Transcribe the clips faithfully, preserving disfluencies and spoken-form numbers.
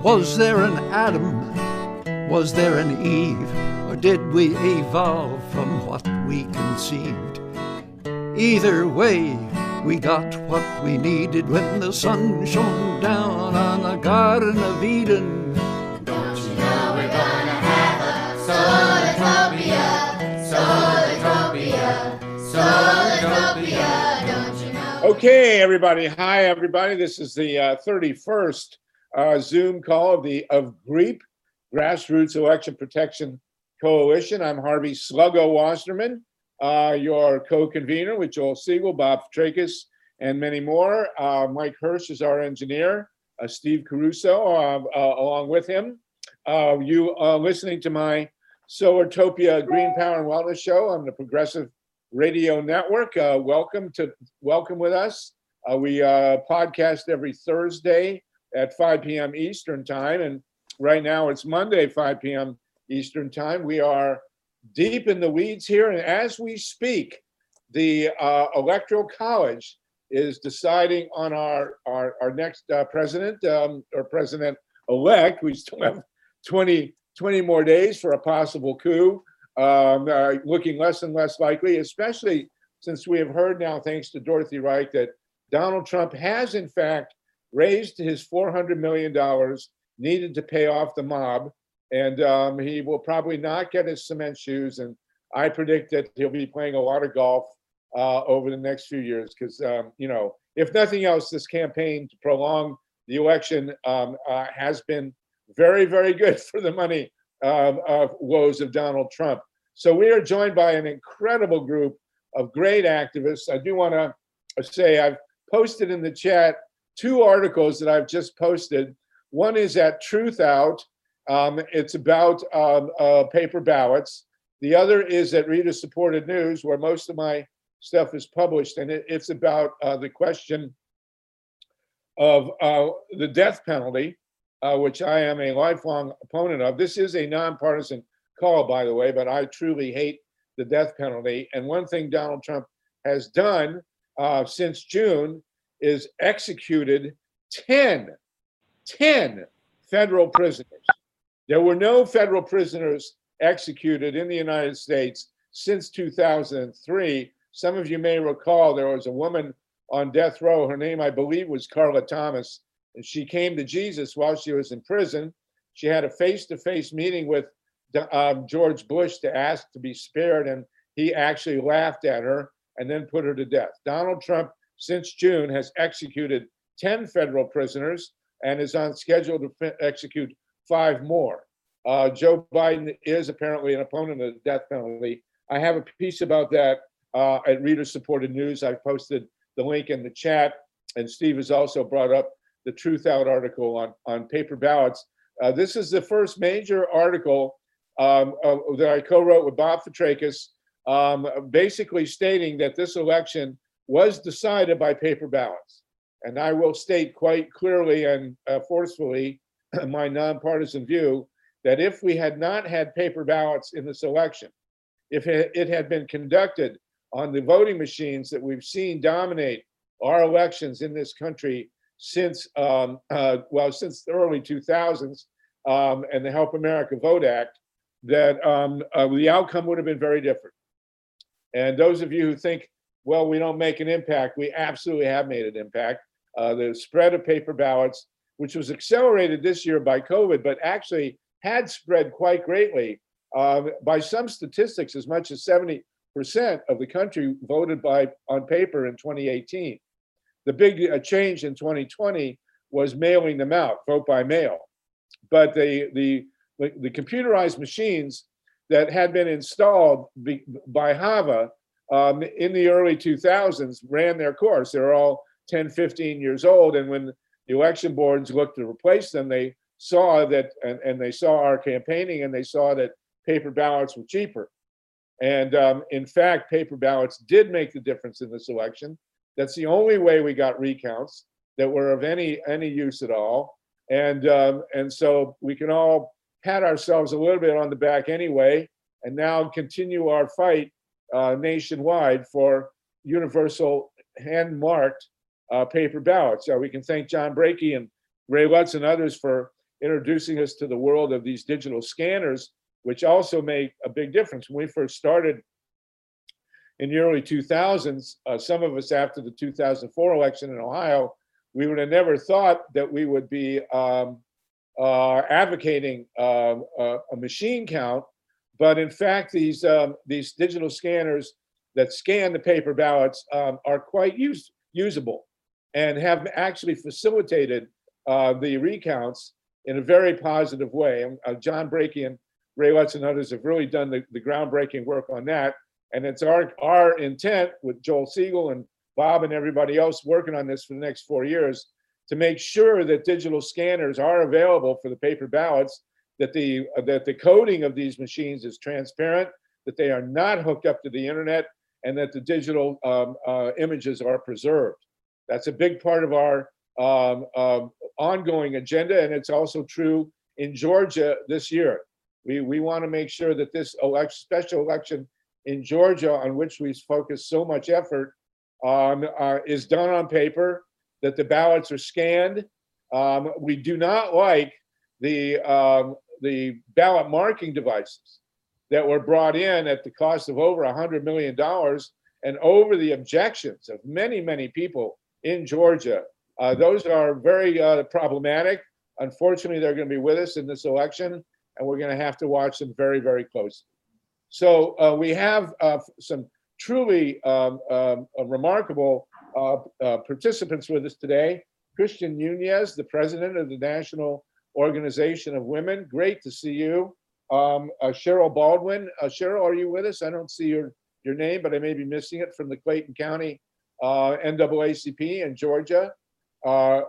Was there an Adam? Was there an Eve? Or did we evolve from what we conceived? Either way, we got what we needed when the sun shone down on the Garden of Eden. Don't you know we're gonna have a Solartopia, Solartopia, Solartopia, don't you know? Okay, everybody. Hi, everybody. This is the uh, thirty-first uh, Zoom call of the of GREEP, Grassroots Election Protection Coalition. I'm Harvey Sluggo Wasserman, uh, your co-convener with Joel Siegel, Bob Fitrakis, and many more. Uh, Mike Hirsch is our engineer, uh, Steve Caruso uh, uh, along with him. Uh, you are listening to my Solartopia Green Power and Wellness Show on the Progressive Radio Network. Uh, welcome to welcome with us. Uh, we uh, podcast every Thursday at five p.m. Eastern Time, and right now it's Monday, five p.m. Eastern Time. We are deep in the weeds here, and as we speak, the uh, Electoral College is deciding on our our, our next uh, president um, or president-elect. We still have twenty, twenty more days for a possible coup. Um, uh, looking less and less likely, especially since we have heard now, thanks to Dorothy Wright, that Donald Trump has in fact raised his four hundred million dollars needed to pay off the mob, and um, he will probably not get his cement shoes, and I predict that he'll be playing a lot of golf uh, over the next few years because, um, you know, if nothing else, this campaign to prolong the election um, uh, has been very, very good for the money um, of woes of Donald Trump. So we are joined by an incredible group of great activists. I do want to say I've posted in the chat two articles that I've just posted. One is at Truth Out. Um, it's about um, uh, paper ballots. The other is at Reader Supported News, where most of my stuff is published, and it, it's about uh, the question of uh, the death penalty, uh, which I am a lifelong opponent of. This is a nonpartisan call, by the way, but I truly hate the death penalty. And one thing Donald Trump has done uh, since June is executed ten, ten federal prisoners. There were no federal prisoners executed in the United States since two thousand three. Some of you may recall there was a woman on death row. Her name, I believe, was Carla Thomas. And she came to Jesus while she was in prison. She had a face-to-face meeting with um, George Bush to ask to be spared, and he actually laughed at her and then put her to death. Donald Trump, since June, has executed ten federal prisoners and is on schedule to f- execute five more. Uh, Joe Biden is apparently an opponent of the death penalty. I have a piece about that uh, at Reader Supported News. I posted the link in the chat, and Steve has also brought up the Truth Out article on, on paper ballots. Uh, this is the first major article um, uh, that I co-wrote with Bob Fitrakis, um, basically stating that this election was decided by paper ballots. And I will state quite clearly and uh, forcefully my nonpartisan view that if we had not had paper ballots in this election, if it, it had been conducted on the voting machines that we've seen dominate our elections in this country since, um, uh, well, since the early two thousands um, and the Help America Vote Act, that um, uh, the outcome would have been very different. And those of you who think, well, we don't make an impact, we absolutely have made an impact. Uh, the spread of paper ballots, which was accelerated this year by COVID, but actually had spread quite greatly. Uh, by some statistics, as much as seventy percent of the country voted by on paper in twenty eighteen. The big uh, change in twenty twenty was mailing them out, vote by mail. But the the the computerized machines that had been installed be, by HAVA um, in the early two thousands ran their course. They're all ten, fifteen years old, and when the election boards looked to replace them, they saw that, and, and they saw our campaigning, and they saw that paper ballots were cheaper. And um, in fact, paper ballots did make the difference in this election. That's the only way we got recounts that were of any any use at all. And um, and so we can all pat ourselves a little bit on the back anyway, and now continue our fight uh, nationwide for universal hand-marked uh, paper ballots. Uh, we can thank John Brakey and Ray Lutz and others for introducing us to the world of these digital scanners, which also make a big difference. When we first started in the early two thousands, uh, some of us after the two thousand four election in Ohio, we would have never thought that we would be um, uh, advocating uh, a, a machine count. But in fact, these, um, these digital scanners that scan the paper ballots um, are quite use, usable and have actually facilitated uh, the recounts in a very positive way. And, uh, John Brakey and Ray Lutz and others have really done the, the groundbreaking work on that. And it's our, our intent with Joel Siegel and Bob and everybody else working on this for the next four years to make sure that digital scanners are available for the paper ballots, that the, uh, that the coding of these machines is transparent, that they are not hooked up to the internet, and that the digital um, uh, images are preserved. That's a big part of our um, um, ongoing agenda, and it's also true in Georgia this year. We, we want to make sure that this election, special election in Georgia, on which we focus so much effort, um, uh, is done on paper, that the ballots are scanned. Um, we do not like the, um, the ballot marking devices that were brought in at the cost of over one hundred million dollars and over the objections of many, many people in Georgia. Uh, those are very uh, problematic. Unfortunately, they're going to be with us in this election, and we're going to have to watch them very, very closely. So uh, we have uh, some truly um, um, uh, remarkable uh, uh, participants with us today. Christian Nunez, the president of the National Organization of Women. Great to see you. Um, uh, Cheryl Baldwin. Uh, Cheryl, are you with us? I don't see your, your name, but I may be missing it, from the Clayton County uh, N double A C P in Georgia. Uh,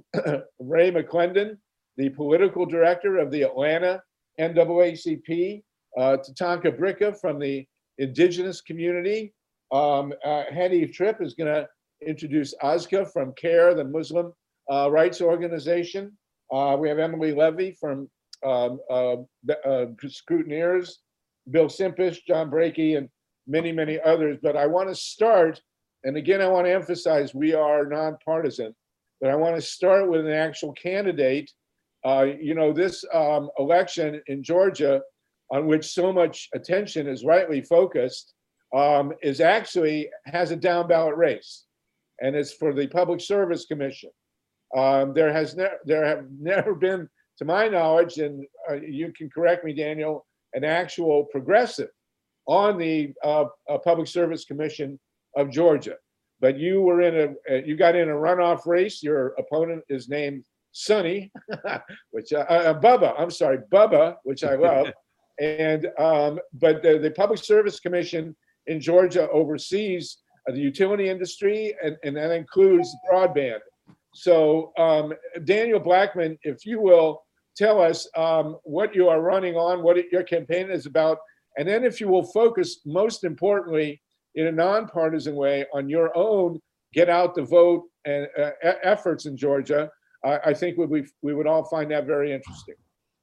Ray McClendon, the political director of the Atlanta N double A C P. Uh, Tatanka Bricka from the indigenous community. Um, uh, Hadi Tripp is going to introduce Azka from CARE, the Muslim uh, rights organization. Uh, we have Emily Levy from um, uh, uh, Scrutineers, Bill Simpish, John Brakey, and many, many others. But I want to start, and again, I want to emphasize we are nonpartisan, but I want to start with an actual candidate. Uh, you know, this um, election in Georgia, on which so much attention is rightly focused, um, is actually has a down ballot race, and it's for the Public Service Commission. Um, there has never there have never been, to my knowledge, and uh, you can correct me, Daniel, an actual progressive on the uh, uh, Public Service Commission of Georgia. But you were in a uh, you got in a runoff race. Your opponent is named Sonny, which uh, uh, Bubba. I'm sorry, Bubba, which I love. And um, but the, the Public Service Commission in Georgia oversees uh, the utility industry, and, and that includes broadband. So um, Daniel Blackman, if you will, tell us um, what you are running on, what it, your campaign is about, and then if you will focus most importantly in a nonpartisan way on your own get out the vote and uh, efforts in Georgia. I, I think we, we, we would all find that very interesting.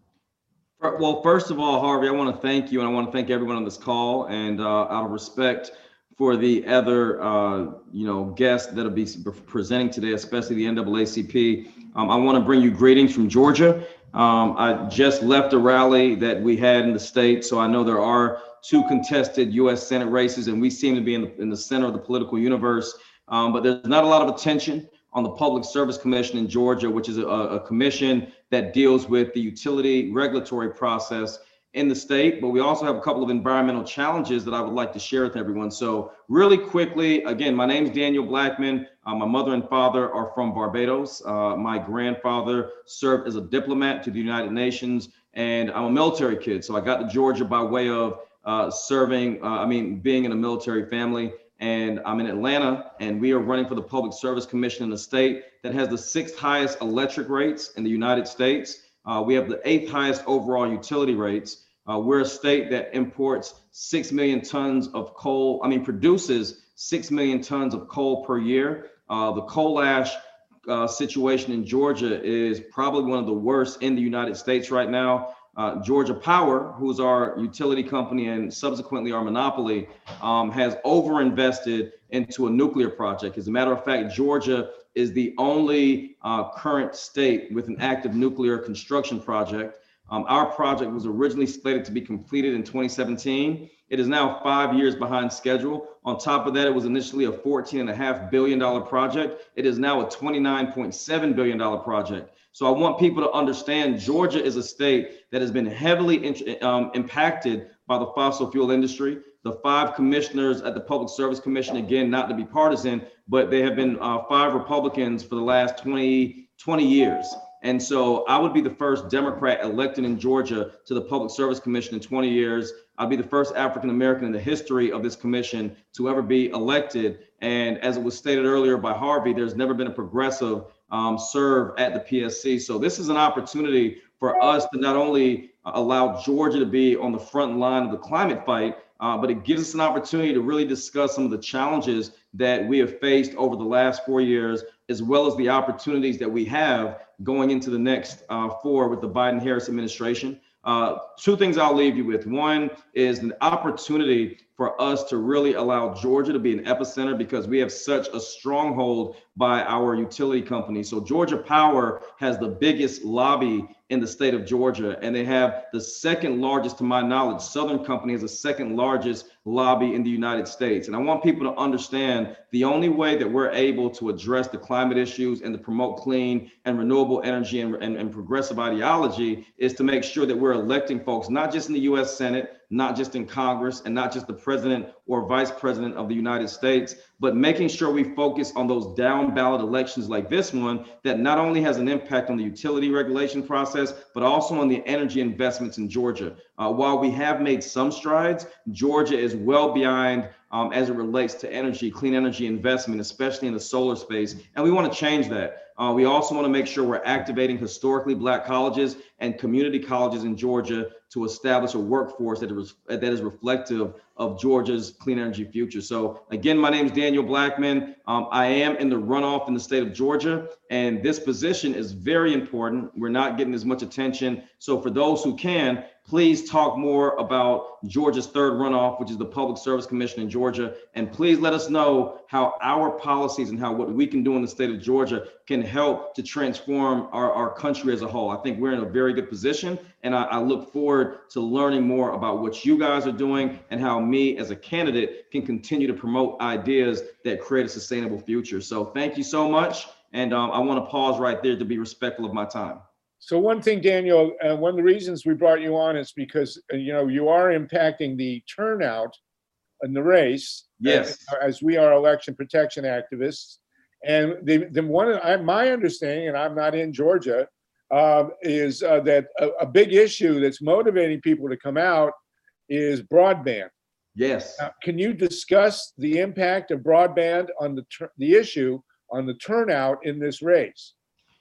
Well, first of all, Harvey, I want to thank you, and I want to thank everyone on this call. And uh, out of respect for the other, uh, you know, guests that'll be presenting today, especially the N double A C P, um, I want to bring you greetings from Georgia. Um, I just left a rally that we had in the state, so I know there are two contested U S Senate races, and we seem to be in the, in the center of the political universe. Um, but there's not a lot of attention on the Public Service Commission in Georgia, which is a, a commission that deals with the utility regulatory process in the state. But we also have a couple of environmental challenges that I would like to share with everyone. So really quickly, again, my name is Daniel Blackman. Uh, my mother and father are from Barbados. Uh, my grandfather served as a diplomat to the United Nations, and I'm a military kid. So I got to Georgia by way of uh, serving, uh, I mean, being in a military family. And I'm in Atlanta, and we are running for the Public Service Commission in a state that has the sixth highest electric rates in the United States. Uh, we have the eighth highest overall utility rates. Uh, we're a state that imports six million tons of coal, I mean, produces six million tons of coal per year. Uh, the coal ash uh, situation in Georgia is probably one of the worst in the United States right now. Uh, Georgia Power, who's our utility company and subsequently our monopoly, um, has overinvested into a nuclear project. As a matter of fact, Georgia is the only uh, current state with an active nuclear construction project. Um, our project was originally slated to be completed in twenty seventeen. It is now five years behind schedule. On top of that, it was initially a fourteen and a half billion dollar project. It is now a twenty-nine point seven billion dollar project. So I want people to understand Georgia is a state that has been heavily um, impacted by the fossil fuel industry. The five commissioners at the Public Service Commission, again, not to be partisan, but they have been uh, five Republicans for the last twenty, twenty years. And so I would be the first Democrat elected in Georgia to the Public Service Commission in twenty years. I'd be the first African-American in the history of this commission to ever be elected. And as it was stated earlier by Harvey, there's never been a progressive um, serve at the P S C. So this is an opportunity for us to not only allow Georgia to be on the front line of the climate fight, uh, but it gives us an opportunity to really discuss some of the challenges that we have faced over the last four years, as well as the opportunities that we have going into the next uh, four with the Biden-Harris administration. Uh, two things I'll leave you with. One is an opportunity for us to really allow Georgia to be an epicenter because we have such a stronghold by our utility company. So Georgia Power has the biggest lobby in the state of Georgia, and they have the second largest, to my knowledge, Southern Company has the second largest lobby in the United States. And I want people to understand the only way that we're able to address the climate issues and to promote clean and renewable energy and, and, and progressive ideology is to make sure that we're electing folks, not just in the U S Senate, not just in Congress, and not just the president or vice president of the United States, but making sure we focus on those down ballot elections like this one that not only has an impact on the utility regulation process, but also on the energy investments in Georgia. Uh, while we have made some strides, Georgia is well behind um, as it relates to energy, clean energy investment, especially in the solar space, and we want to change that. Uh, we also want to make sure we're activating historically Black colleges and community colleges in Georgia to establish a workforce that is, that is reflective of Georgia's clean energy future. So again, my name is Daniel Blackman. Um, I am in the runoff in the state of Georgia, and this position is very important. We're not getting as much attention. So for those who can, please talk more about Georgia's third runoff, which is the Public Service Commission in Georgia. And please let us know how our policies and how what we can do in the state of Georgia can help to transform our, our country as a whole. I think we're in a very good position, and I, I look forward to learning more about what you guys are doing and how me as a candidate can continue to promote ideas that create a sustainable future. So thank you so much. And um, I want to pause right there to be respectful of my time. So one thing, Daniel, uh, one of the reasons we brought you on is because, uh, you know, you are impacting the turnout in the race. Yes. As, as we are election protection activists. And the, the one, I, my understanding, and I'm not in Georgia, uh, is uh, that a, a big issue that's motivating people to come out is broadband. Yes. Uh, can you discuss the impact of broadband on the the issue on the turnout in this race?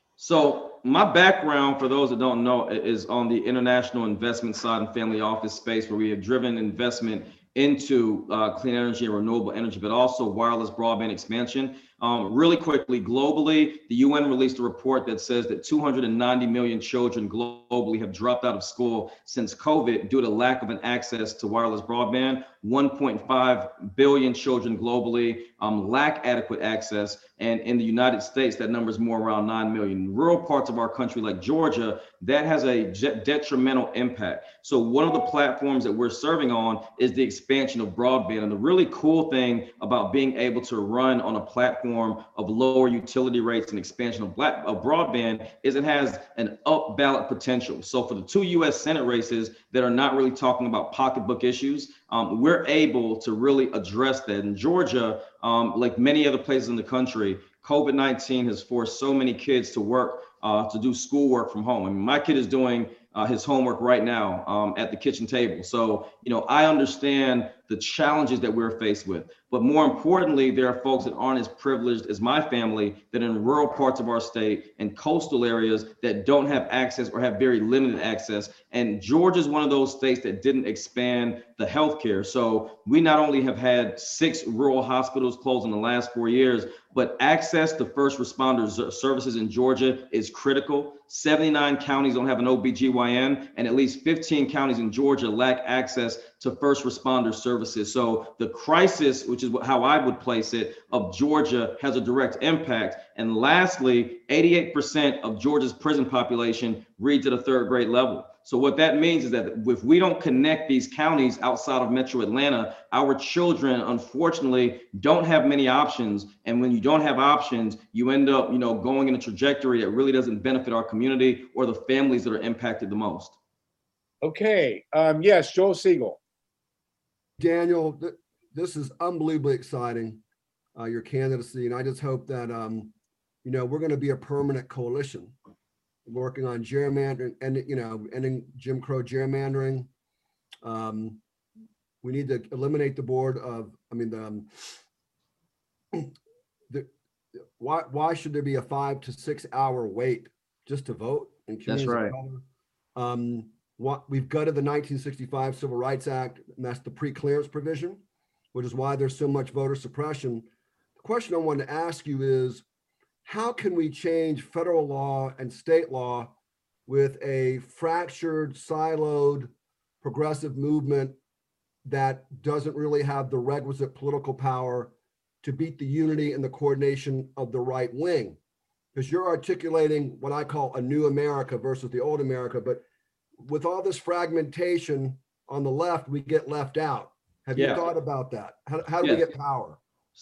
So my background, for those that don't know, is on the international investment side and family office space, where we have driven investment into uh, clean energy and renewable energy, but also wireless broadband expansion. Um, really quickly, globally, the U N released a report that says that two hundred ninety million children globally have dropped out of school since COVID due to lack of an access to wireless broadband. one point five billion children globally um, lack adequate access. And in the United States, that number is more around nine million. In rural parts of our country, like Georgia, that has a detrimental impact. So one of the platforms that we're serving on is the expansion of broadband. And the really cool thing about being able to run on a platform of lower utility rates and expansion of, black, of broadband is it has an up ballot potential. So for the two U S Senate races that are not really talking about pocketbook issues, um, we're able to really address that. In Georgia, um, like many other places in the country, COVID nineteen has forced so many kids to work, uh, to do schoolwork from home. I mean, my kid is doing uh, his homework right now um, at the kitchen table. So, you know, I understand the challenges that we're faced with. But more importantly, there are folks that aren't as privileged as my family that in rural parts of our state and coastal areas that don't have access or have very limited access. And Georgia is one of those states that didn't expand the healthcare. So we not only have had six rural hospitals closed in the last four years, but access to first responders services in Georgia is critical. seventy-nine counties don't have an O B G Y N, and at least fifteen counties in Georgia lack access to first responder services. So the crisis, which is how I would place it, of Georgia has a direct impact. And lastly, eighty-eight percent of Georgia's prison population reads at a third grade level. So what that means is that if we don't connect these counties outside of Metro Atlanta, our children, unfortunately, don't have many options. And when you don't have options, you end up, you know, going in a trajectory that really doesn't benefit our community or the families that are impacted the most. Okay, um, yes, Joel Siegel. Daniel, th- this is unbelievably exciting, uh, your candidacy. And I just hope that, um, you know, we're going to be a permanent coalition working on gerrymandering and, you know, ending Jim Crow gerrymandering. Um, we need to eliminate the board of, I mean, the, um, the why, why should there be a five to six hour wait just to vote in communities of right. color? Um, what we've gutted the nineteen sixty-five Civil Rights Act, and that's the pre-clearance provision, which is why there's so much voter suppression. The question I wanted to ask you is, how can we change federal law and state law with a fractured, siloed, progressive movement that doesn't really have the requisite political power to beat the unity and the coordination of the right wing? Because you're articulating what I call a new America versus the old America, but with all this fragmentation on the left, we get left out. Have Yeah. you thought about that? How, how do Yes. we get power?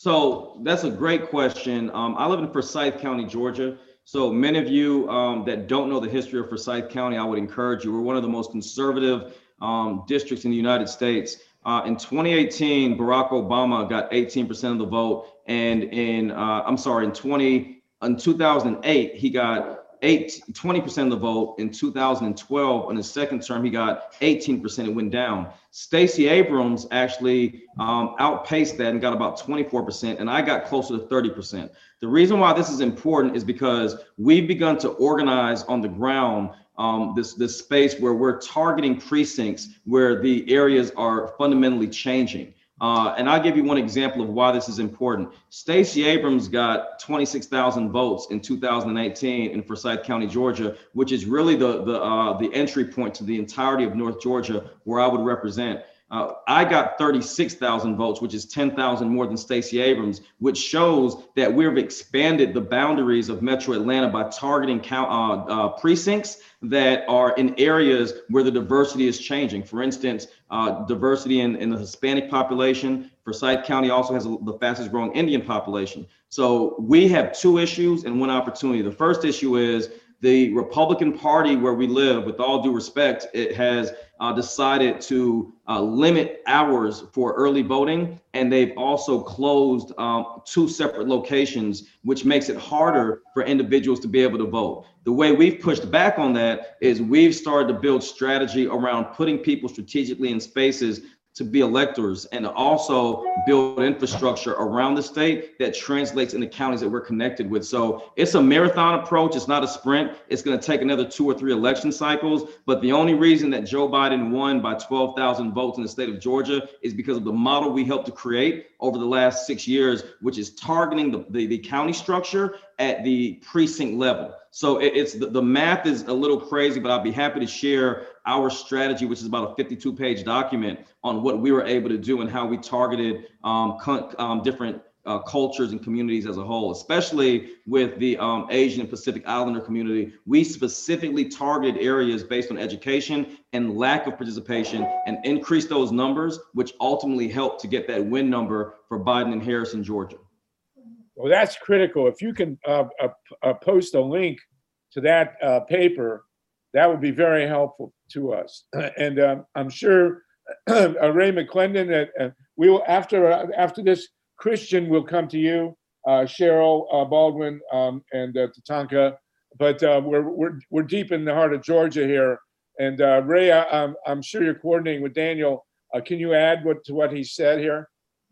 So that's a great question. Um, I live in Forsyth County, Georgia. So many of you um, that don't know the history of Forsyth County, I would encourage you. We're one of the most conservative um, districts in the United States. Uh, in twenty eighteen, Barack Obama got eighteen percent of the vote. And in, uh, I'm sorry, in twenty, in two thousand eight, he got eight, twenty percent of the vote. In two thousand twelve, in his second term, he got eighteen percent. It went down. Stacey Abrams actually um, outpaced that and got about twenty-four percent, and I got closer to thirty percent. The reason why this is important is because we've begun to organize on the ground um, this, this space where we're targeting precincts where the areas are fundamentally changing. Uh, and I'll give you one example of why this is important. Stacey Abrams got twenty-six thousand votes in two thousand eighteen in Forsyth County, Georgia, which is really the, the, uh, the entry point to the entirety of North Georgia, where I would represent. Uh, I got thirty-six thousand votes, which is ten thousand more than Stacey Abrams, which shows that we've expanded the boundaries of Metro Atlanta by targeting count, uh, uh, precincts that are in areas where the diversity is changing. For instance, uh, diversity in, in the Hispanic population. Forsyth County also has a, the fastest growing Indian population. So we have two issues and one opportunity. The first issue is the Republican Party, where we live, with all due respect, it has uh, decided to uh, limit hours for early voting. And they've also closed um, two separate locations, which makes it harder for individuals to be able to vote. The way we've pushed back on that is we've started to build strategy around putting people strategically in spaces to be electors, and to also build infrastructure around the state that translates into counties that we're connected with. So it's a marathon approach. It's not a sprint. It's going to take another two or three election cycles. But the only reason that Joe Biden won by twelve thousand votes in the state of Georgia is because of the model we helped to create over the last six years, which is targeting the, the, the county structure at the precinct level. So it, it's the, the math is a little crazy, but I'll be happy to share our strategy, which is about a fifty-two page document on what we were able to do and how we targeted um, con- um, different uh, cultures and communities as a whole, especially with the um, Asian and Pacific Islander community. We specifically targeted areas based on education and lack of participation and increased those numbers, which ultimately helped to get that win number for Biden and Harris in Georgia. Well, that's critical. If you can uh, uh, uh, post a link to that uh, paper, that would be very helpful to us. And um, I'm sure uh, Ray McClendon, uh, uh, we will, after uh, after this, Christian will come to you, uh, Cheryl uh, Baldwin, um, and uh, Tatanka. But uh, we're we're we're deep in the heart of Georgia here. And uh, Ray, I, I'm I'm sure you're coordinating with Daniel. Uh, can you add what to what he said here,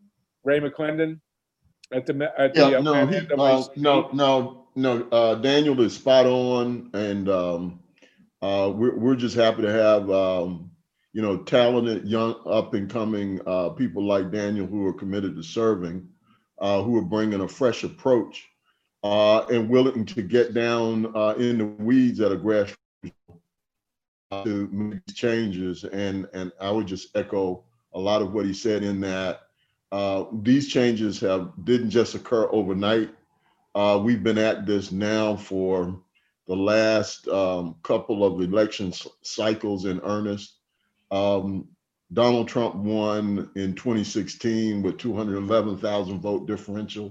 Ray McClendon? At the at yeah, the, no, uh, he, uh, no, no, no. Uh, Daniel is spot on, and um, uh, we're we're just happy to have um, you know, talented, young, up and coming uh, people like Daniel who are committed to serving, uh, who are bringing a fresh approach uh, and willing to get down uh, in the weeds at a grassroots uh, to make changes. And and I would just echo a lot of what he said in that. Uh, these changes have didn't just occur overnight. Uh, we've been at this now for the last um, couple of election cycles in earnest. Um, Donald Trump won in twenty sixteen with two hundred eleven thousand vote differential.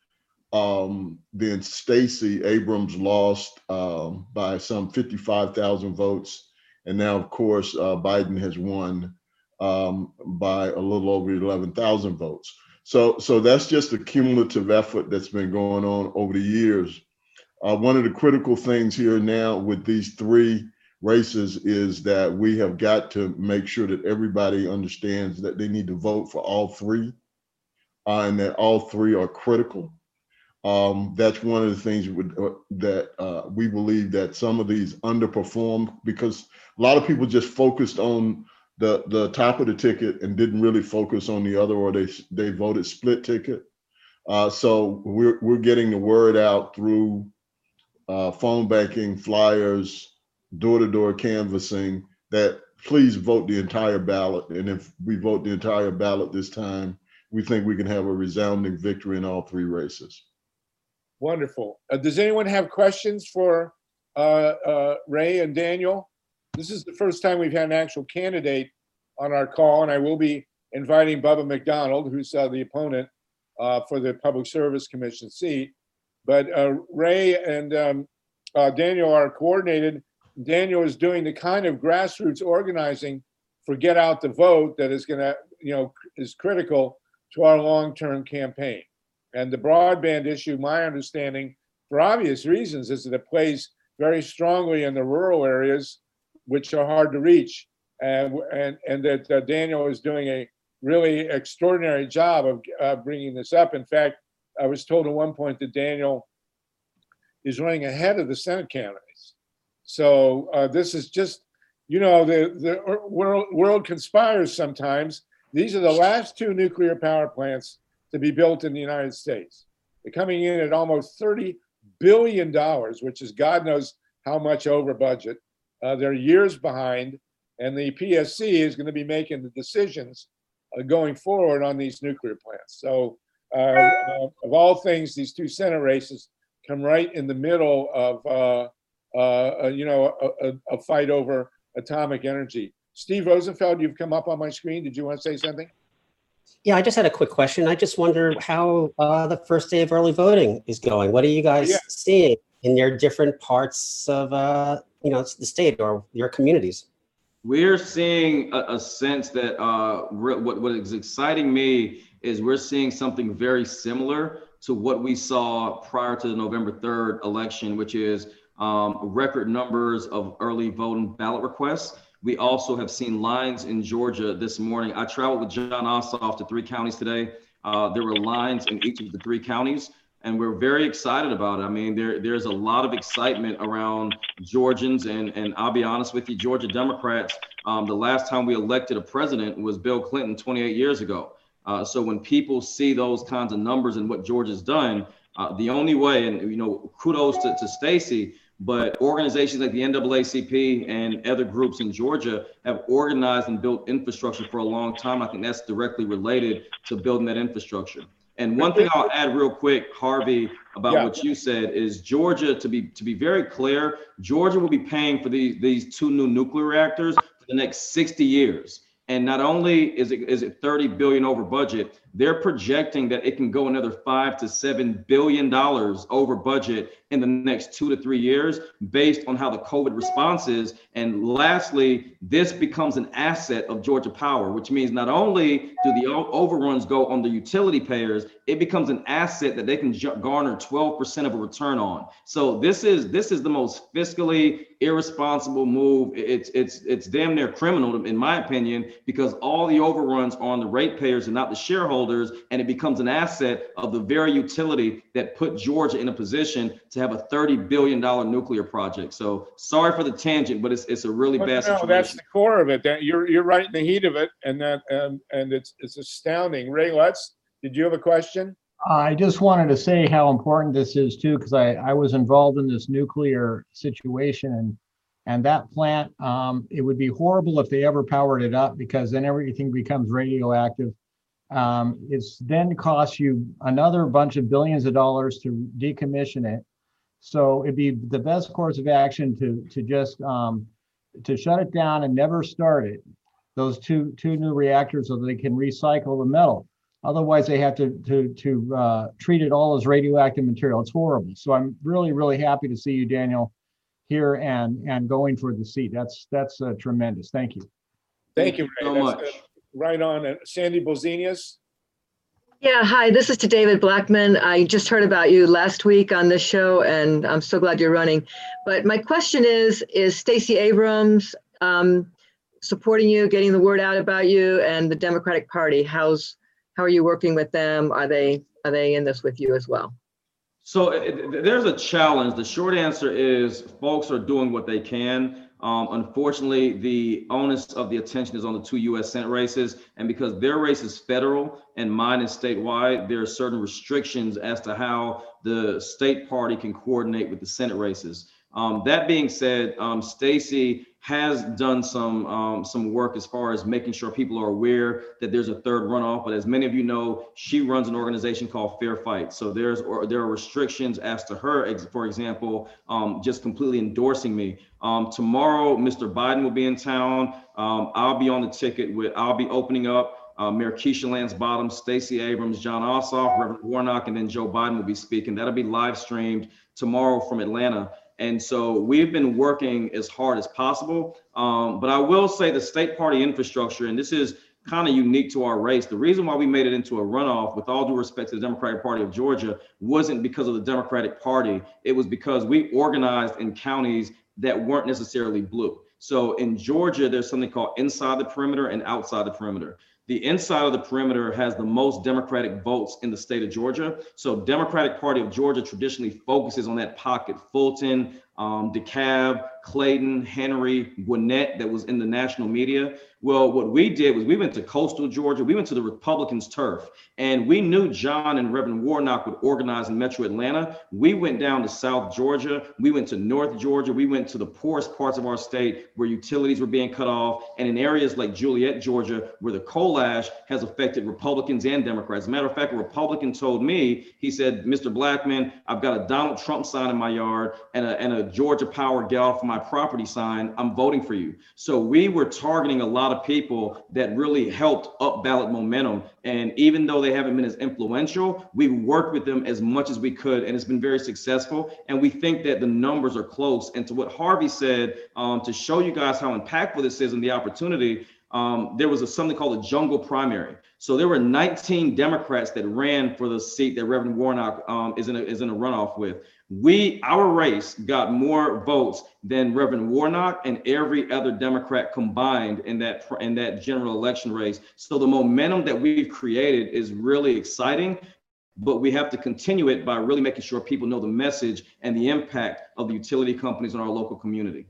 Um, then Stacey Abrams lost um, by some fifty-five thousand votes. And now, of course, uh, Biden has won um, by a little over eleven thousand votes. So, so that's just a cumulative effort that's been going on over the years. Uh, one of the critical things here now with these three races is that we have got to make sure that everybody understands that they need to vote for all three uh, and that all three are critical. Um, that's one of the things with, uh, that uh, we believe that some of these underperformed because a lot of people just focused on the the top of the ticket and didn't really focus on the other, or they they voted split ticket. Uh, so we're we're getting the word out through uh, phone banking, flyers, door-to-door canvassing that please vote the entire ballot. And if we vote the entire ballot this time, we think we can have a resounding victory in all three races. Wonderful. Uh, does anyone have questions for uh, uh, Ray and Daniel? This is the first time we've had an actual candidate on our call, and I will be inviting Bubba McDonald, who's uh, the opponent uh, for the Public Service Commission seat. But uh, Ray and um, uh, Daniel are coordinated. Daniel is doing the kind of grassroots organizing for Get Out the Vote that is going to, you know, is critical to our long-term campaign. And the broadband issue, my understanding, for obvious reasons, is that it plays very strongly in the rural areas, which are hard to reach. And, and, and that uh, Daniel is doing a really extraordinary job of uh, bringing this up. In fact, I was told at one point that Daniel is running ahead of the Senate candidates. So uh, this is just, you know, the, the world, world conspires sometimes. These are the last two nuclear power plants to be built in the United States. They're coming in at almost thirty billion dollars, which is God knows how much over budget. Uh, they're years behind, and the P S C is going to be making the decisions uh, going forward on these nuclear plants. So uh, uh, of all things, these two Senate races come right in the middle of, uh, uh, you know, a, a, a fight over atomic energy. Steve Rosenfeld, you've come up on my screen. Did you want to say something? Yeah, I just had a quick question. I just wonder how uh, the first day of early voting is going. What are you guys Yeah. seeing in your different parts of, uh, you know, the state or your communities? We're seeing a, a sense that uh, re- what, what is exciting me is we're seeing something very similar to what we saw prior to the November third election, which is um, record numbers of early voting ballot requests. We also have seen lines in Georgia this morning. I traveled with John Ossoff to three counties today. Uh, there were lines in each of the three counties, and we're very excited about it. I mean, there, there's a lot of excitement around Georgians, and, and I'll be honest with you, Georgia Democrats, um, the last time we elected a president was Bill Clinton twenty-eight years ago. Uh, so when people see those kinds of numbers and what Georgia's done, uh, the only way, and you know, kudos to, to Stacey, but organizations like the N double A C P and other groups in Georgia have organized and built infrastructure for a long time. I think that's directly related to building that infrastructure. And one thing I'll add real quick, Harvey, about Yeah. what you said is Georgia, to be to be very clear, Georgia will be paying for these, these two new nuclear reactors for the next sixty years. And not only is it is it thirty billion over budget, they're projecting that it can go another five to seven billion dollars over budget in the next two to three years, based on how the COVID response is. And lastly, this becomes an asset of Georgia Power, which means not only do the o- overruns go on the utility payers, it becomes an asset that they can ju- garner twelve percent of a return on. So this is this is the most fiscally irresponsible move. It's it's it's damn near criminal, in my opinion, because all the overruns are on the ratepayers and not the shareholders, and it becomes an asset of the very utility that put Georgia in a position to have a thirty billion dollars nuclear project. So sorry for the tangent, but it's it's a really Well, bad no, situation. that's the core of it. That you're you're right in the heat of it, and that and and it's it's astounding. Ray Lutz, did you have a question? I just wanted to say how important this is too, because I, I was involved in this nuclear situation, and And that plant, um, it would be horrible if they ever powered it up, because then everything becomes radioactive. Um, it's then costs you another bunch of billions of dollars to decommission it. So it'd be the best course of action to to just um, to shut it down and never start it. Those two two new reactors, so that they can recycle the metal. Otherwise, they have to to to uh, treat it all as radioactive material. It's horrible. So I'm really really happy to see you, Daniel, here and and going for the seat. That's that's uh, tremendous. Thank you. Thank you, Ray. so That's, much. uh, right on. And Sandy Bolzenius. Yeah, hi, this is to David Blackman. I just heard about you last week on this show, and I'm so glad you're running. But my question is, is Stacey Abrams um, supporting you, getting the word out about you, and the Democratic Party? How's how are you working with them? Are they are they in this with you as well? So it, there's a challenge. The short answer is folks are doing what they can. Um, unfortunately, the onus of the attention is on the two U S Senate races. And because their race is federal and mine is statewide, there are certain restrictions as to how the state party can coordinate with the Senate races. Um, that being said, um, Stacey has done some um, some work as far as making sure people are aware that there's a third runoff. But as many of you know, she runs an organization called Fair Fight. So there's or there are restrictions as to her, for example, um, just completely endorsing me. Um, tomorrow, Mister Biden will be in town. Um, I'll be on the ticket with. I'll be opening up. Uh, Mayor Keisha Lance Bottom, Stacey Abrams, John Ossoff, Reverend Warnock, and then Joe Biden will be speaking. That'll be live streamed tomorrow from Atlanta. And so we've been working as hard as possible. Um, but I will say the state party infrastructure, and this is kind of unique to our race. The reason why we made it into a runoff, with all due respect to the Democratic Party of Georgia, wasn't because of the Democratic Party. It was because we organized in counties that weren't necessarily blue. So in Georgia, there's something called inside the perimeter and outside the perimeter. The inside of the perimeter has the most Democratic votes in the state of Georgia. So Democratic Party of Georgia traditionally focuses on that pocket: Fulton, um, DeKalb, Clayton, Henry, Gwinnett, that was in the national media. Well, what we did was we went to coastal Georgia, we went to the Republicans' turf, and we knew John and Reverend Warnock would organize in Metro Atlanta. We went down to South Georgia, we went to North Georgia, we went to the poorest parts of our state where utilities were being cut off, and in areas like Juliet, Georgia, where the coal ash has affected Republicans and Democrats. As a matter of fact, a Republican told me, he said, Mister Blackman, I've got a Donald Trump sign in my yard and a, and a Georgia Power get off my property sign. I'm voting for you. So we were targeting a lot of people that really helped up ballot momentum. And even though they haven't been as influential, we worked with them as much as we could, and it's been very successful. And we think that the numbers are close. And to what Harvey said, um, to show you guys how impactful this is and the opportunity, um, there was a, something called a jungle primary. So there were nineteen Democrats that ran for the seat that Reverend Warnock um, is in a, is in a runoff with. We, our race got more votes than Reverend Warnock and every other Democrat combined in that in that general election race. So the momentum that we've created is really exciting, but we have to continue it by really making sure people know the message and the impact of the utility companies in our local community.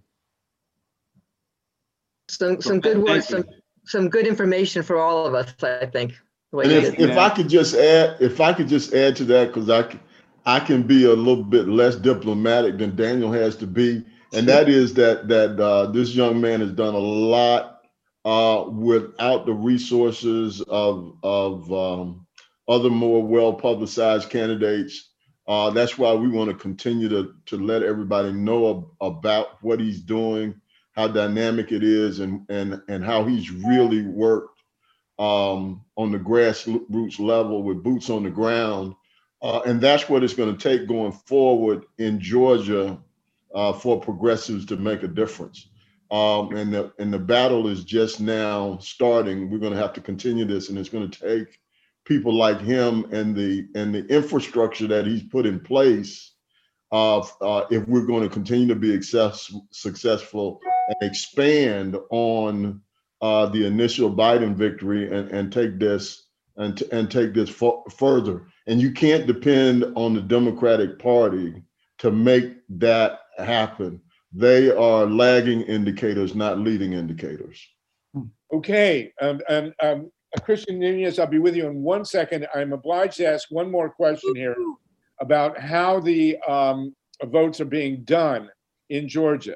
Some some good words, some some good information for all of us, I think. the way And you if, did. if I could just add, if I could just add to that, because I can, I can be a little bit less diplomatic than Daniel has to be, and that is that that uh, this young man has done a lot uh, without the resources of of um, other more well-publicized candidates. Uh, that's why we want to continue to to let everybody know ab- about what he's doing, how dynamic it is, and and and how he's really worked um, on the grassroots level with boots on the ground. Uh, and that's what it's going to take going forward in Georgia uh, for progressives to make a difference. Um, and, the, and the battle is just now starting. We're going to have to continue this, and it's going to take people like him and the and the infrastructure that he's put in place uh, uh, if we're going to continue to be access, successful and expand on uh, the initial Biden victory and, and take this and, and take this f- further. And you can't depend on the Democratic Party to make that happen. They are lagging indicators, not leading indicators. Okay, um, and um, Christian Nunez, I'll be with you in one second. I'm obliged to ask one more question here about how the um, votes are being done in Georgia.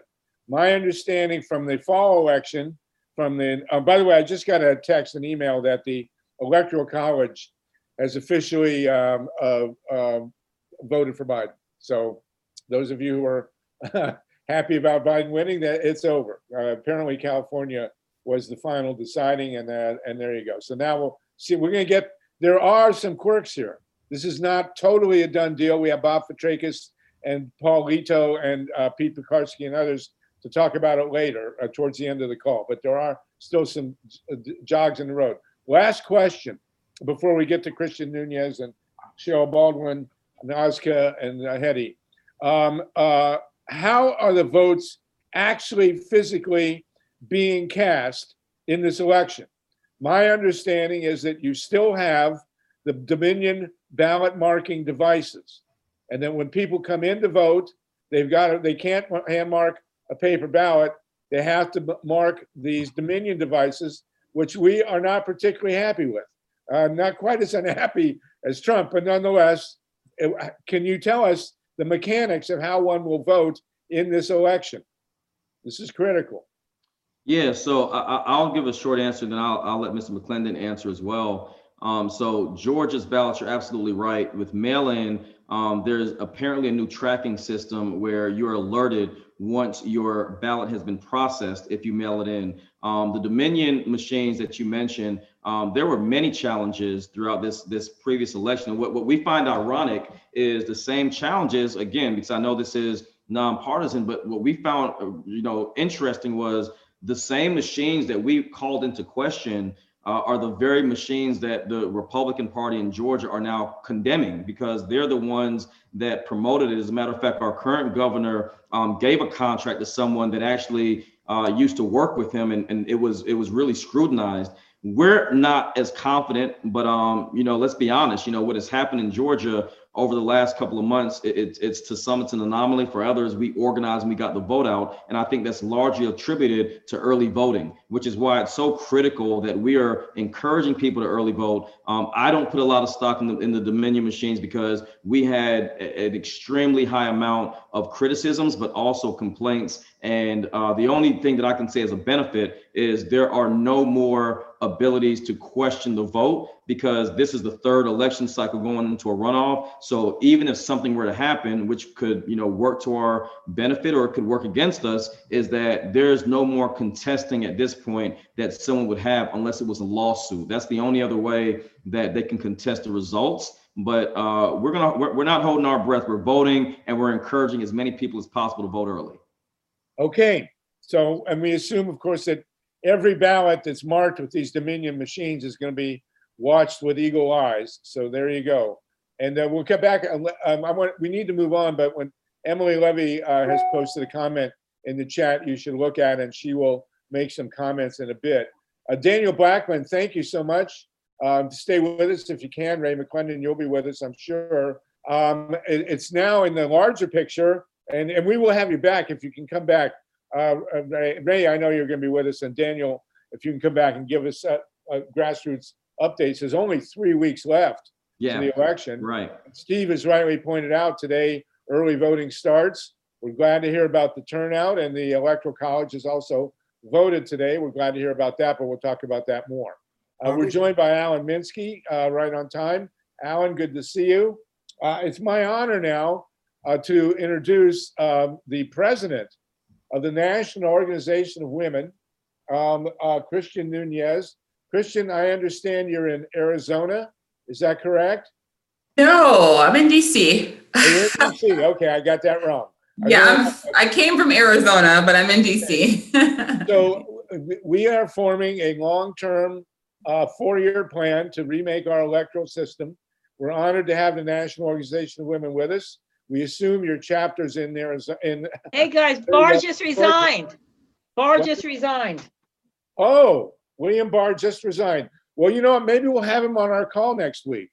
My understanding from the fall election, from the, uh, by the way, I just got a text and email that the Electoral College has officially um, uh, uh, voted for Biden. So those of you who are happy about Biden winning, that it's over. Uh, apparently California was the final deciding, and uh, and there you go. So now we'll see, we're gonna get, there are some quirks here. This is not totally a done deal. We have Bob Petrakis and Paul Lito and uh, Pete Pekarsky and others to talk about it later uh, towards the end of the call, but there are still some uh, jogs in the road. Last question before we get to Christian Nunez and Cheryl Baldwin, Nazca and uh, Hedy. Um, uh, how are the votes actually physically being cast in this election? My understanding is that you still have the Dominion ballot marking devices. And then when people come in to vote, they've got to, they can't hand mark a paper ballot. They have to mark these Dominion devices, which we are not particularly happy with. Uh, not quite as unhappy as Trump, but nonetheless, it, can you tell us the mechanics of how one will vote in this election? This is critical. Yeah, so I, I'll give a short answer, then I'll, I'll let Mister McClendon answer as well. Um, so Georgia's ballots, you're absolutely right. With mail-in, um, there's apparently a new tracking system where you're alerted once your ballot has been processed if you mail it in. Um, the Dominion machines that you mentioned, um, there were many challenges throughout this this previous election. And what, what we find ironic is the same challenges, again, because I know this is nonpartisan, but what we found, you know, interesting was the same machines that we called into question uh, are the very machines that the Republican Party in Georgia are now condemning, because they're the ones that promoted it. As a matter of fact, our current governor um, gave a contract to someone that actually uh, used to work with him, and, and it was it was really scrutinized. We're not as confident, but um, you know, let's be honest. You know, what has happened in Georgia over the last couple of months, it, it, it's to some it's an anomaly. For others, we organized and we got the vote out, and I think that's largely attributed to early voting, which is why it's so critical that we are encouraging people to early vote. Um, I don't put a lot of stock in the, in the Dominion machines because we had a, an extremely high amount of criticisms, but also complaints. And uh, the only thing that I can say as a benefit is there are no more abilities to question the vote, because this is the third election cycle going into a runoff. So even if something were to happen, which could, you know, work to our benefit or it could work against us, is that there's no more contesting at this point that someone would have unless it was a lawsuit. That's the only other way that they can contest the results. But uh, we're gonna we're, we're not holding our breath. We're voting, and we're encouraging as many people as possible to vote early. Okay, so, and we assume, of course, that every ballot that's marked with these Dominion machines is going to be watched with eagle eyes. So there you go. And uh, we'll get back. Um, I want, we need to move on, but when Emily Levy uh, has posted a comment in the chat, you should look at it, and she will make some comments in a bit. Uh, Daniel Blackman, thank you so much. Um, stay with us if you can. Ray McClendon, you'll be with us, I'm sure. Um, it, it's now in the larger picture, and, and we will have you back if you can come back. Uh, Ray, Ray, I know you're going to be with us, and Daniel, if you can come back and give us uh, uh, grassroots updates. There's only three weeks left yeah, to the election. Right. Steve has rightly pointed out today, early voting starts. We're glad to hear about the turnout, and the Electoral College has also voted today. We're glad to hear about that, but we'll talk about that more. Uh, we're joined by Alan Minsky, uh, right on time. Alan, good to see you. Uh, it's my honor now uh, to introduce um, the president of the National Organization of Women, um, uh, Christian Nunez. Christian, I understand you're in Arizona. Is that correct? No, I'm in D C. Oh, you're in D C. Okay, I got that wrong. I Yeah, really- I'm, I came from Arizona, but I'm in D C. So we are forming a long-term uh, four-year plan to remake our electoral system. We're honored to have the National Organization of Women with us. We assume your chapter's in there. Is in. Hey, guys, Barr just resigned. Barr just resigned. Oh, William Barr just resigned. Well, you know what? Maybe we'll have him on our call next week.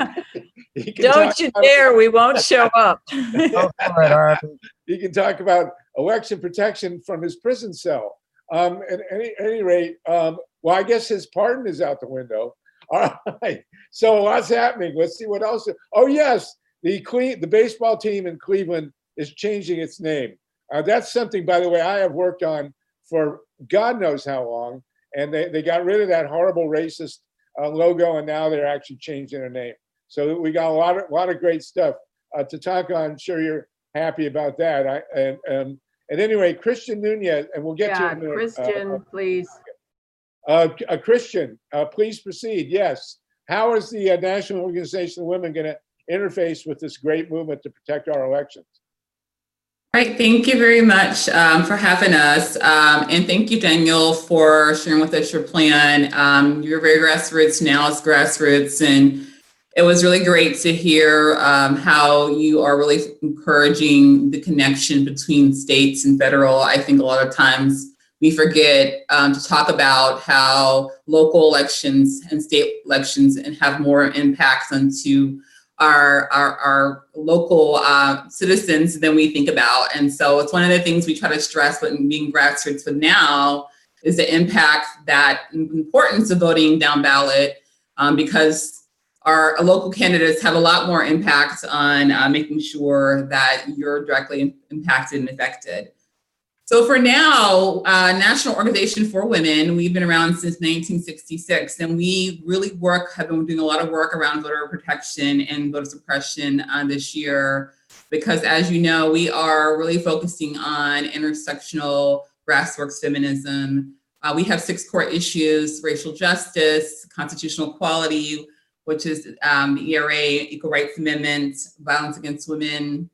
He can Don't talk you about- dare, we won't show up. Go for it, Harvey. He can talk about election protection from his prison cell. Um, at any, any rate, um, well, I guess his pardon is out the window. All right. So lots happening. Let's see what else. Oh, yes. The Cle- the baseball team in Cleveland is changing its name. Uh, that's something, by the way, I have worked on for God knows how long. And they, they got rid of that horrible racist uh, logo, and now they're actually changing their name. So we got a lot of, lot of great stuff uh, to talk on. I'm sure you're happy about that. I, and, um, and anyway, Christian Nunez, and we'll get Yeah, to him in a minute. Christian, Uh, please. uh, a Christian, uh, please proceed. Yes. How is the uh, National Organization of Women going to interface with this great movement to protect our elections? Right, thank you very much um, for having us. Um, and thank you, Daniel, for sharing with us your plan. Um, you're very grassroots now, it's grassroots. And it was really great to hear um, how you are really encouraging the connection between states and federal. I think a lot of times we forget um, to talk about how local elections and state elections and have more impacts onto Our, our, our local uh, citizens than we think about. And so it's one of the things we try to stress when being grassroots but now is the impact, that importance of voting down ballot, um, because our local candidates have a lot more impact on uh, making sure that you're directly impacted and affected. So for now, uh, National Organization for Women, we've been around since nineteen sixty-six, and we really work, have been doing a lot of work around voter protection and voter suppression uh, this year, because as you know, we are really focusing on intersectional grassroots feminism. Uh, we have six core issues: racial justice, constitutional equality, which is um, the E R A, Equal Rights Amendment, violence against women,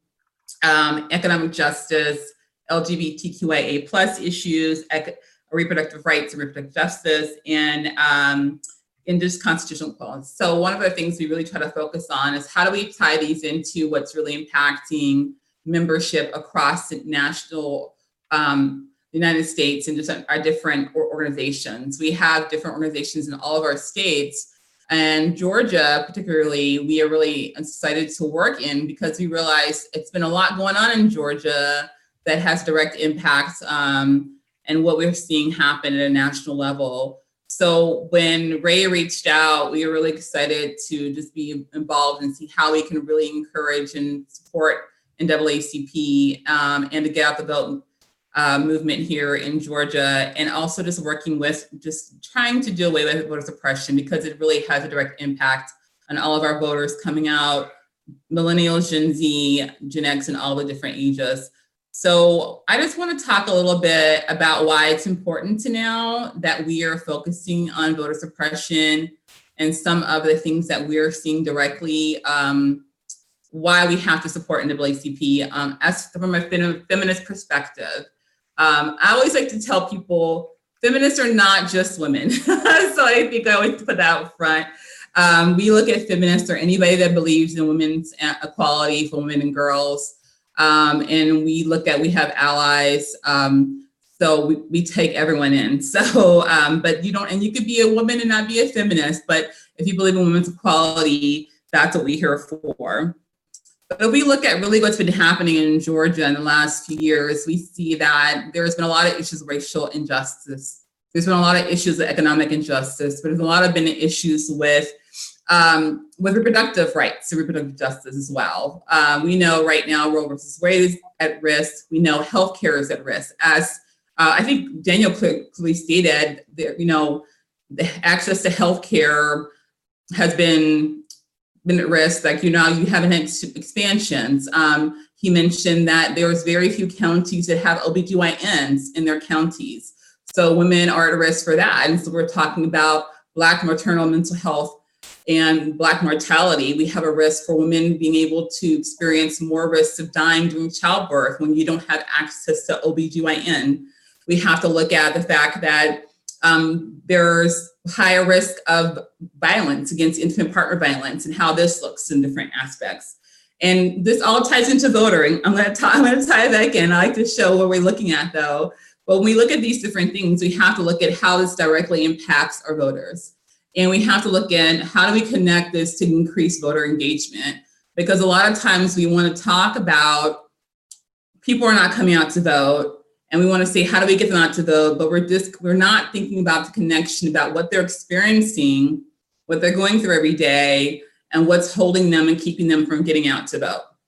um, economic justice, L G B T Q I A plus issues, ec- reproductive rights and reproductive justice, and um, in just constitutional equality. So one of the things we really try to focus on is how do we tie these into what's really impacting membership across the national, um, United States and just our different organizations. We have different organizations in all of our states, and Georgia particularly, we are really excited to work in because we realize it's been a lot going on in Georgia that has direct impacts um, and what we're seeing happen at a national level. So when Ray reached out, we were really excited to just be involved and see how we can really encourage and support N double A C P um, and the Get Out the Vote uh, movement here in Georgia, and also just working with just trying to do away with voter suppression because it really has a direct impact on all of our voters coming out, millennials, Gen Z, Gen X, and all the different ages. So I just want to talk a little bit about why it's important to now that we are focusing on voter suppression and some of the things that we're seeing directly, um, why we have to support N double A C P um, as from a fem- feminist perspective. Um, I always like to tell people feminists are not just women. So I think I always put that up front. Um, we look at feminists or anybody that believes in women's equality for women and girls. Um, and we look at, we have allies, um, so we, we take everyone in. So, um, but you don't, and you could be a woman and not be a feminist, but if you believe in women's equality, that's what we're here for. But if we look at really what's been happening in Georgia in the last few years, we see that there's been a lot of issues of racial injustice. There's been a lot of issues of economic injustice, but there's a lot of been issues with Um, with reproductive rights and reproductive justice as well. Um, we know right now Roe versus Wade is at risk. We know healthcare is at risk. As uh, I think Daniel clearly stated, there, you know, the access to healthcare has been been at risk. Like, you know, you haven't had expansions. Um, he mentioned that there's very few counties that have O B G Y Ns in their counties. So women are at risk for that. And so we're talking about Black maternal mental health and Black mortality. We have a risk for women being able to experience more risks of dying during childbirth when you don't have access to O B G Y N. We have to look at the fact that um, there's higher risk of violence against intimate partner violence and how this looks in different aspects. And this all ties into voting. I'm gonna, tie, I'm gonna tie it back in. I like to show what we're looking at though. But when we look at these different things, we have to look at how this directly impacts our voters. And we have to look at how do we connect this to increase voter engagement? Because a lot of times we want to talk about people are not coming out to vote, and we want to say, how do we get them out to vote? But we're just, we're not thinking about the connection about what they're experiencing, what they're going through every day, and what's holding them and keeping them from getting out to vote.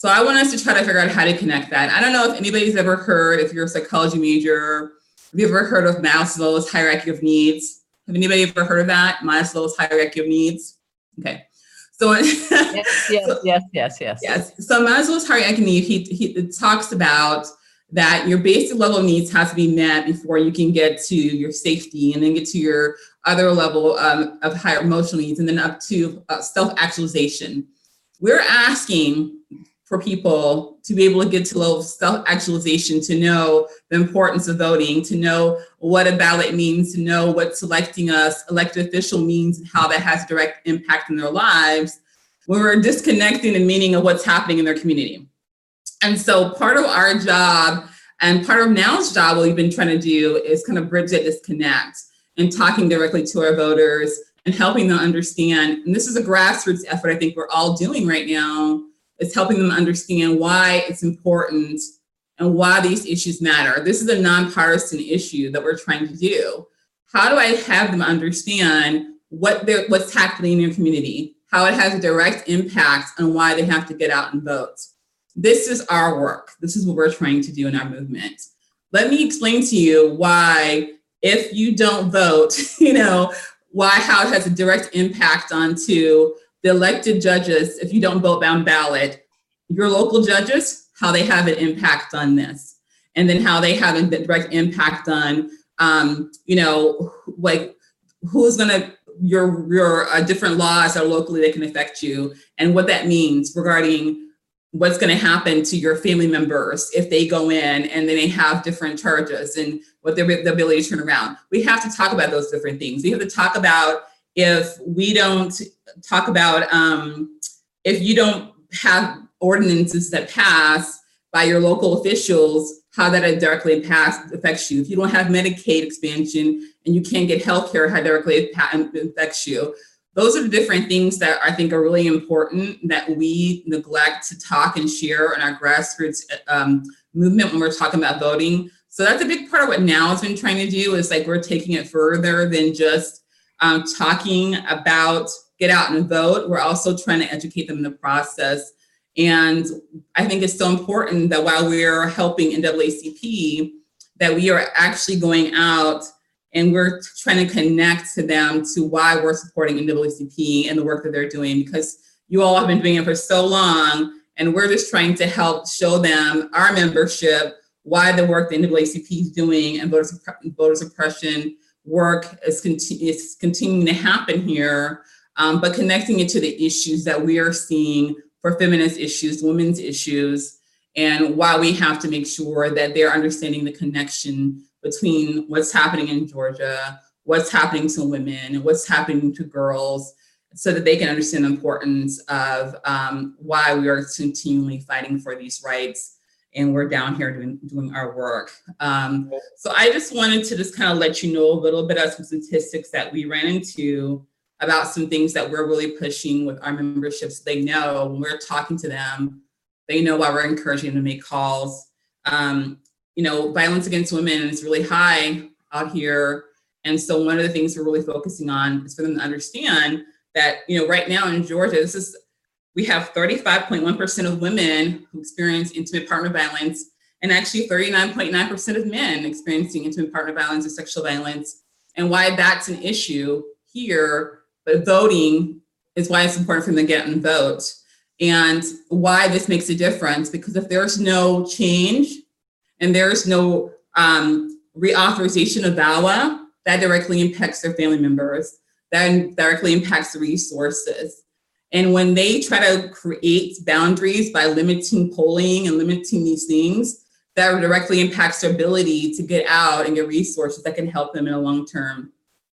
So I want us to try to figure out how to connect that. I don't know if anybody's ever heard, if you're a psychology major, have you ever heard of Maslow's hierarchy of needs? Have anybody ever heard of that? Maslow's hierarchy of needs? Okay. So Yes, yes, so- yes, yes, yes. Yes. So Maslow's hierarchy of needs, he, he it talks about that your basic level of needs has to be met before you can get to your safety and then get to your other level um, of higher emotional needs and then up to uh, self-actualization. We're asking for people to be able to get to level of self-actualization, to know the importance of voting, to know what a ballot means, to know what selecting us elected official means and how that has direct impact in their lives, when we're disconnecting the meaning of what's happening in their community. And so part of our job and part of NOW's job, what we've been trying to do is kind of bridge that disconnect and talking directly to our voters and helping them understand, and this is a grassroots effort I think we're all doing right now, is helping them understand why it's important and why these issues matter. This is a nonpartisan issue that we're trying to do. How do I have them understand what they're, what's happening in your community, how it has a direct impact on why they have to get out and vote? This is our work. This is what we're trying to do in our movement. Let me explain to you why, if you don't vote, you know, why, how it has a direct impact onto the elected judges. If you don't vote by ballot, your local judges, how they have an impact on this, and then how they have a direct impact on, um, you know, like who's gonna, your, your uh, different laws are locally that can affect you, and what that means regarding what's going to happen to your family members if they go in and then they have different charges and what their the ability to turn around. We have to talk about those different things. We have to talk about if we don't talk about, um, if you don't have ordinances that pass by your local officials, how that directly impacts, affects you. If you don't have Medicaid expansion and you can't get healthcare, how directly it affects you. Those are the different things that I think are really important that we neglect to talk and share in our grassroots um, movement when we're talking about voting. So that's a big part of what NOW has been trying to do, is like we're taking it further than just um, talking about get out and vote. We're also trying to educate them in the process. And I think it's so important that while we're helping N double A C P, that we are actually going out and we're trying to connect to them to why we're supporting N double A C P and the work that they're doing, because you all have been doing it for so long, and we're just trying to help show them, our membership, why the work that N double A C P is doing and voter, voter suppression work is, conti- is continuing to happen here, um, but connecting it to the issues that we are seeing for feminist issues, women's issues, and why we have to make sure that they're understanding the connection between what's happening in Georgia, what's happening to women, and what's happening to girls, so that they can understand the importance of um, why we are continually fighting for these rights, and we're down here doing, doing our work. Um, so I just wanted to just kind of let you know a little bit of some statistics that we ran into about some things that we're really pushing with our memberships. They know when we're talking to them, they know why we're encouraging them to make calls. Um, you know, violence against women is really high out here. And so one of the things we're really focusing on is for them to understand that, you know, right now in Georgia, this is, we have thirty-five point one percent of women who experience intimate partner violence, and actually thirty-nine point nine percent of men experiencing intimate partner violence or sexual violence. And why that's an issue here, but voting is why it's important for them to get and vote. And why this makes a difference, because if there's no change, and there's no um, reauthorization of VAWA, that directly impacts their family members, that directly impacts the resources. And when they try to create boundaries by limiting polling and limiting these things, that directly impacts their ability to get out and get resources that can help them in the long term.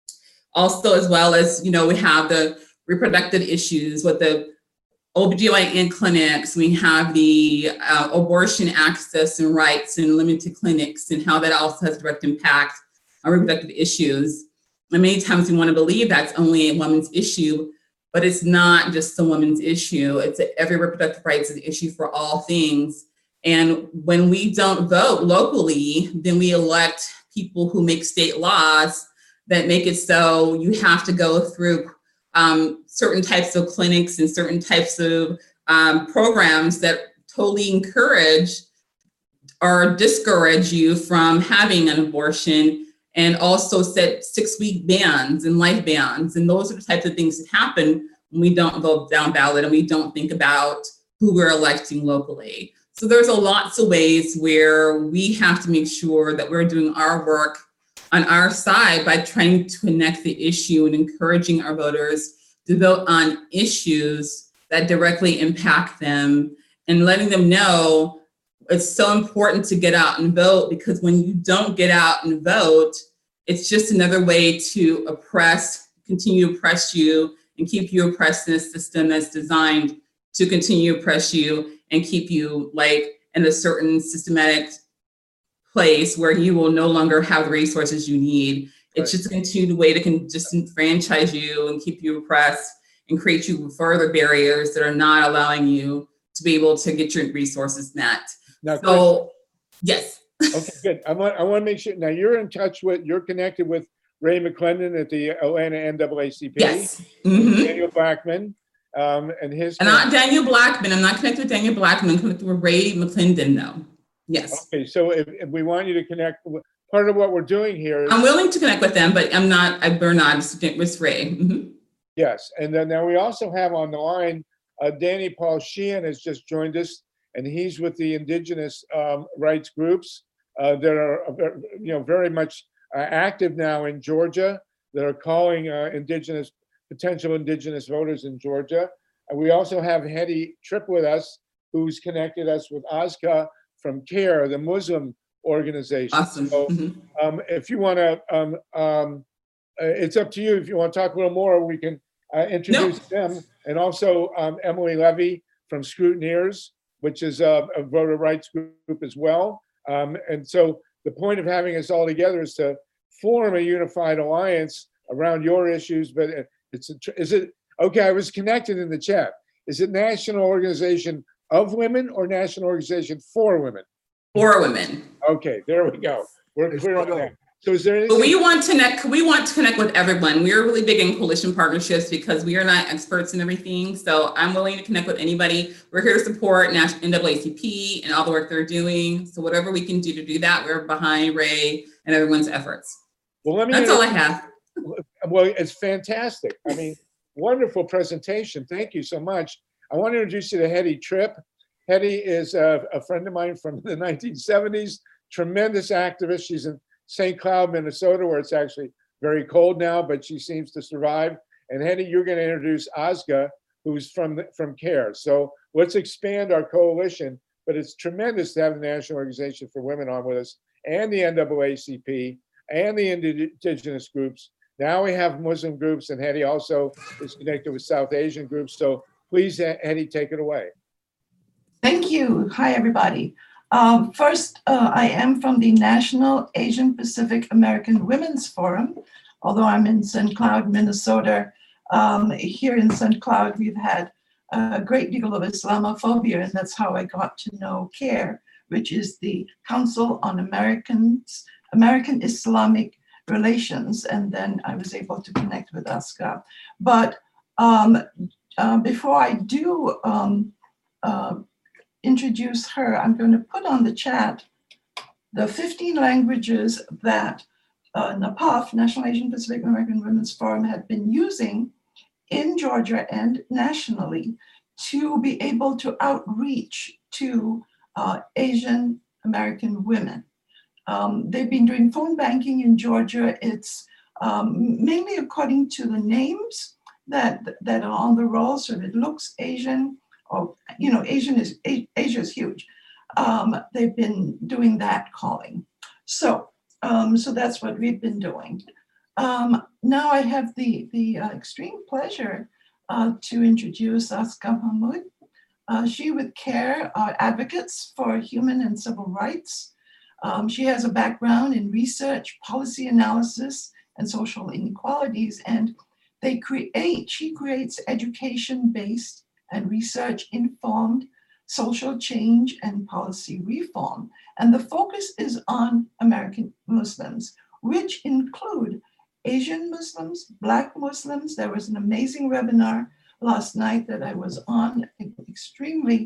Also, as well as, you know, we have the reproductive issues with the O B G Y N clinics, we have the uh, abortion access and rights and limited clinics, and how that also has direct impact on reproductive issues. And many times we want to believe that's only a woman's issue, but it's not just a woman's issue. It's a, every reproductive rights is an issue for all things. And when we don't vote locally, then we elect people who make state laws that make it so you have to go through um, certain types of clinics and certain types of um, programs that totally encourage or discourage you from having an abortion, and also set six-week bans and life bans. And those are the types of things that happen when we don't vote down ballot and we don't think about who we're electing locally. So there's a lots of ways where we have to make sure that we're doing our work on our side by trying to connect the issue and encouraging our voters to vote on issues that directly impact them, and letting them know it's so important to get out and vote, because when you don't get out and vote, it's just another way to oppress, continue to oppress you and keep you oppressed in a system that's designed to continue to oppress you and keep you like in a certain systematic place where you will no longer have the resources you need. It's Right. just a continued way to can disenfranchise you and keep you oppressed and create you further barriers that are not allowing you to be able to get your resources met. Now, Chris, So, yes. okay, good. I want, I want to make sure, now you're in touch with, you're connected with Ray McClendon at the Atlanta N double A C P. Yes. Mhm. Daniel Blackman, um, and his. And not Daniel Blackman. I'm not connected with Daniel Blackman. I'm connected with Ray McClendon, though. Yes. Okay, so if, if we want you to connect, part of what we're doing here is. I'm willing to connect with them, but I'm not, I better not with Ray. Mhm. Yes, and then now we also have on the line, uh, Danny Paul Sheehan has just joined us, and he's with the indigenous um, rights groups uh, that are, uh, ver- you know, very much uh, active now in Georgia, that are calling uh, indigenous, potential indigenous voters in Georgia. And we also have Hedy Tripp with us, who's connected us with Azka from CARE, the Muslim organization. Awesome. So Mhm. um, if you want to, um, um, uh, it's up to you. If you want to talk a little more, we can uh, introduce them. And also um, Emily Levy from Scrutineers, which is a, a voter rights group as well. Um, and so the point of having us all together is to form a unified alliance around your issues. But it's, a, is it, okay, I was connected in the chat. Is it National Organization of Women or National Organization for Women? For women. Okay, there we go. We're It's clear on not that. So is there anything? But we want to connect, we want to connect with everyone. We are really big in coalition partnerships because we are not experts in everything. So I'm willing to connect with anybody. We're here to support National N double A C P and all the work they're doing. So whatever we can do to do that, we're behind Ray and everyone's efforts. Well, let me. That's all I have. Well, it's fantastic. I mean, wonderful presentation. Thank you so much. I want to introduce you to Hedy Tripp. Hedy is a, a friend of mine from the nineteen seventies, tremendous activist. She's in Saint Cloud, Minnesota, where it's actually very cold now, but she seems to survive. And Hedy, you're going to introduce Azka, who's from the, from CARE. So let's expand our coalition, but it's tremendous to have the National Organization for Women on with us, and the N double A C P, and the indigenous groups. Now we have Muslim groups, and Hedy also is connected with South Asian groups. So please, Hedy, take it away. Thank you. Hi, everybody. Um, first, uh, I am from the National Asian Pacific American Women's Forum, although I'm in Saint Cloud, Minnesota. Um, here in Saint Cloud, we've had a great deal of Islamophobia, and that's how I got to know CARE, which is the Council on Americans, American Islamic Relations, and then I was able to connect with Azka. But um, uh, before I do um, uh, introduce her, I'm going to put on the chat the fifteen languages that uh, NAPAF, National Asian Pacific American Women's Forum, had been using in Georgia and nationally to be able to outreach to uh, Asian American women. Um, they've been doing phone banking in Georgia. It's um, mainly according to the names that, that are on the roll. So if it looks Asian, or, you know, Asian is, Asia is huge. Um, they've been doing that calling. So, um, so that's what we've been doing. Um, now I have the, the uh, extreme pleasure uh, to introduce Azka Mahmood. Uh, she with CARE are advocates for human and civil rights. Um, she has a background in research, policy analysis, and social inequalities, and they create, she creates education-based and research-informed social change and policy reform. And the focus is on American Muslims, which include Asian Muslims, Black Muslims. There was an amazing webinar last night that I was on, extremely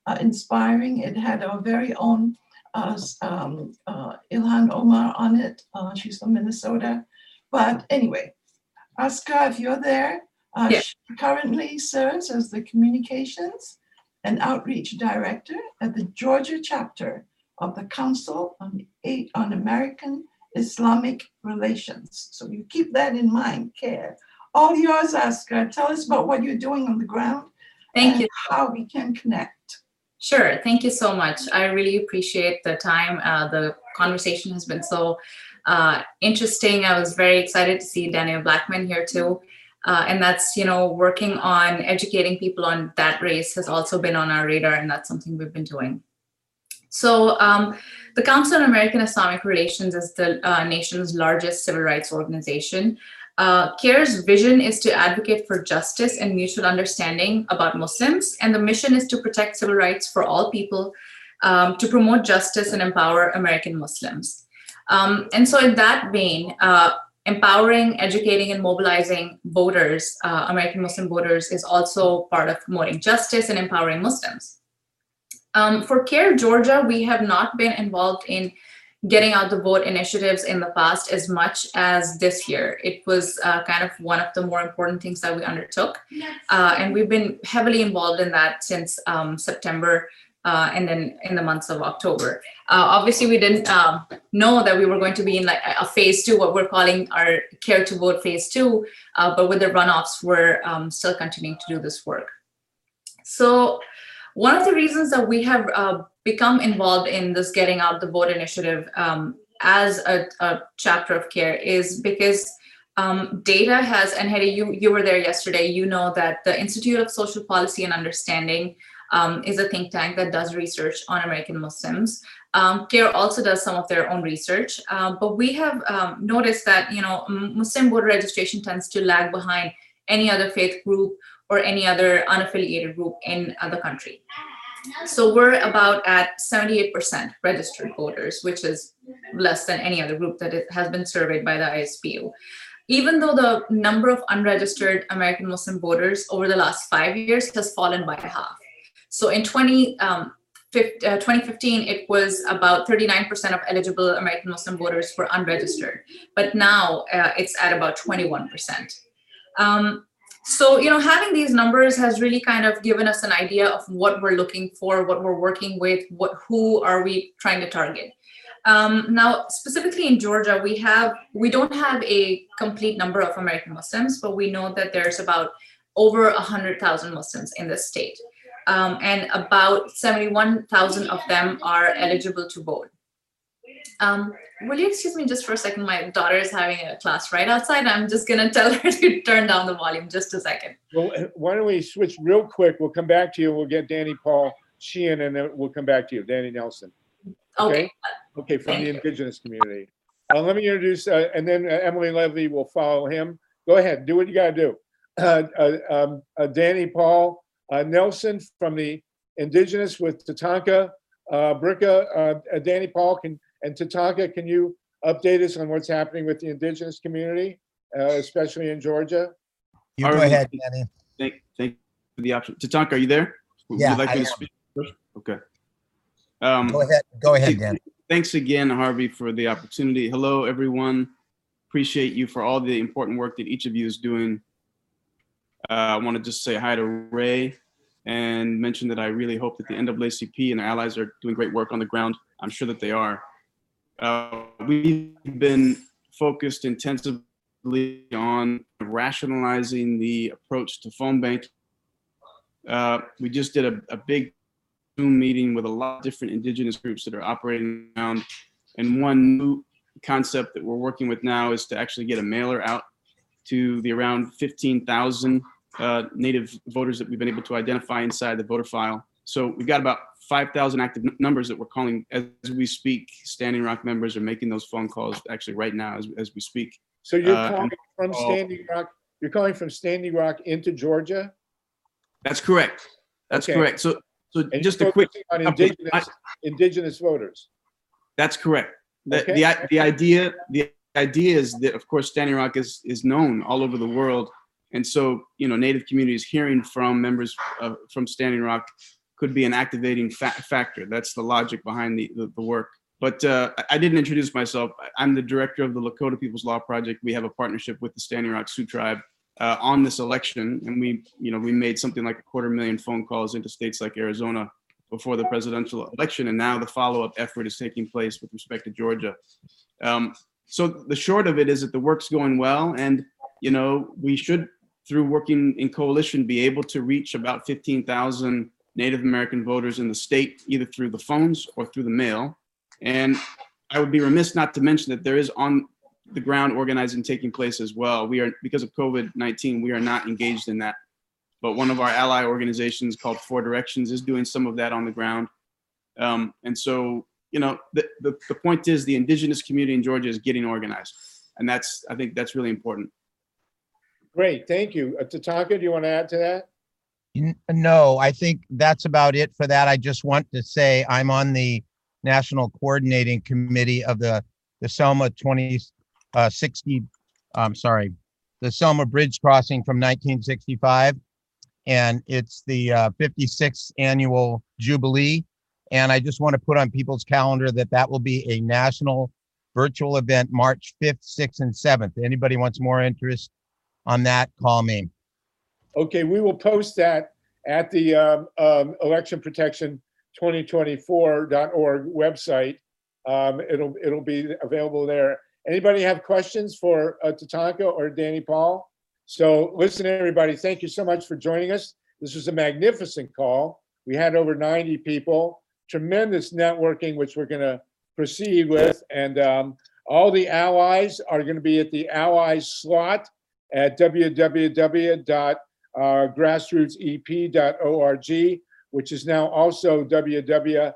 uh, inspiring. It had our very own uh, um, uh, Ilhan Omar on it. Uh, she's from Minnesota. But anyway, Askar, if you're there, uh, Yeah. she currently serves as the Communications and Outreach Director at the Georgia chapter of the Council on, Eight on American Islamic Relations. So you keep that in mind, care. All yours, Askar. Tell us about what you're doing on the ground. Thank and you. How we can connect. Sure. Thank you so much. I really appreciate the time. Uh, the conversation has been so uh, interesting. I was very excited to see Daniel Blackman here too. Uh, and that's, you know, working on educating people on that race has also been on our radar, and that's something we've been doing. So um, the Council on American Islamic Relations is the uh, nation's largest civil rights organization. Uh, CARE's vision is to advocate for justice and mutual understanding about Muslims, and the mission is to protect civil rights for all people, um, to promote justice and empower American Muslims. Um, and so in that vein, uh, empowering, educating, and mobilizing voters, uh, American Muslim voters, is also part of promoting justice and empowering Muslims. Um, for CARE Georgia, we have not been involved in getting out the vote initiatives in the past as much as this year. It was uh, kind of one of the more important things that we undertook. Uh, and we've been heavily involved in that since um, September uh, and then in the months of October. Uh, obviously, we didn't um, know that we were going to be in like a phase two, what we're calling our Care to Vote phase two, uh, but with the runoffs, we're um, still continuing to do this work. So one of the reasons that we have uh, become involved in this Getting Out the Vote initiative um, as a, a chapter of CARE is because um, data has, and Hedy, you, you were there yesterday, you know that the Institute of Social Policy and Understanding um, is a think tank that does research on American Muslims. Um, CARE also does some of their own research, uh, but we have um, noticed that, you know, Muslim voter registration tends to lag behind any other faith group or any other unaffiliated group in uh, the country. So we're about at seventy-eight percent registered voters, which is less than any other group that it has been surveyed by the I S P U. Even though the number of unregistered American Muslim voters over the last five years has fallen by half. So in twenty fifteen, it was about thirty-nine percent of eligible American Muslim voters were unregistered, but now uh, it's at about twenty-one percent. Um, So, you know, having these numbers has really kind of given us an idea of what we're looking for, what we're working with, what who are we trying to target. Um, now, specifically in Georgia, we have we don't have a complete number of American Muslims, but we know that there's about over one hundred thousand Muslims in the state. Um, and about seventy-one thousand of them are eligible to vote. Um, will you excuse me just for a second? My daughter is having a class right outside. I'm just going to tell her to turn down the volume just a second. Well, why don't we switch real quick? We'll come back to you. We'll get Danny Paul Sheehan, and then we'll come back to you, Danny Nelson. Okay. Okay, okay from Thank the you. Indigenous community. Uh, let me introduce, uh, and then uh, Emily Levy will follow him. Go ahead. Do what you got to do. Uh, uh, um, uh, Danny Paul uh, Nelson from the Indigenous with Tatanka uh, Bricka. Uh, Danny Paul can. And Tatanka, can you update us on what's happening with the Indigenous community, uh, especially in Georgia? You go Harvey, ahead, Danny. Thank, thank you for the option. Tatanka, are you there? Would Yeah, you like I me am. to speak first? Okay. Um, Go ahead. Go ahead, Danny. Thanks again, Harvey, for the opportunity. Hello, everyone. Appreciate you for all the important work that each of you is doing. Uh, I want to just say hi to Ray and mention that I really hope that the N double A C P and their allies are doing great work on the ground. I'm sure that they are. Uh, we've been focused intensively on rationalizing the approach to phone banking. Uh, we just did a, a big Zoom meeting with a lot of different Indigenous groups that are operating around. And one new concept that we're working with now is to actually get a mailer out to the around fifteen thousand uh, Native voters that we've been able to identify inside the voter file. So we've got about five thousand active numbers that we're calling as we speak. Standing Rock members are making those phone calls actually right now as, as we speak. So you're Uh, calling from all- Standing Rock, you're calling from Standing Rock into Georgia? That's correct. That's Okay. correct. So, so And just you're a quick. focusing on update. indigenous, indigenous voters. That's correct. The, Okay. the, i- the idea, the idea is that, of course, Standing Rock is, is known all over the world. And so, you know, Native communities hearing from members of, from Standing Rock could be an activating fa- factor. That's the logic behind the, the, the work. But uh, I didn't introduce myself. I'm the director of the Lakota People's Law Project. We have a partnership with the Standing Rock Sioux Tribe uh, on this election. And we, you know, we made something like a quarter million phone calls into states like Arizona before the presidential election. And now the follow-up effort is taking place with respect to Georgia. Um, so the short of it is that the work's going well. And, you know, we should, through working in coalition, be able to reach about fifteen thousand Native American voters in the state, either through the phones or through the mail. And I would be remiss not to mention that there is on the ground organizing taking place as well. We are, because of COVID nineteen, we are not engaged in that. But one of our ally organizations called Four Directions is doing some of that on the ground. Um, and so, you know, the, the, the point is the indigenous community in Georgia is getting organized. And that's, I think that's really important. Great, thank you. Uh, Tatanka, do you want to add to that? N- No, I think that's about it for that. I just want to say I'm on the National Coordinating Committee of the, the Selma twenty sixty, I'm sorry, the Selma Bridge Crossing from nineteen sixty-five. And it's the uh, fifty-sixth annual Jubilee. And I just want to put on people's calendar that that will be a national virtual event, March fifth, sixth, and seventh. Anybody wants more interest on that, call me. Okay, we will post that at the um, um, election protection twenty twenty-four dot org website. Um, it'll it'll be available there. Anybody have questions for uh, Tatanka or Danny Paul? So listen, everybody, thank you so much for joining us. This was a magnificent call. We had over ninety people, tremendous networking, which we're going to proceed with. And um, all the allies are going to be at the allies slot at w w w dot grassroots e p dot org, which is now also w w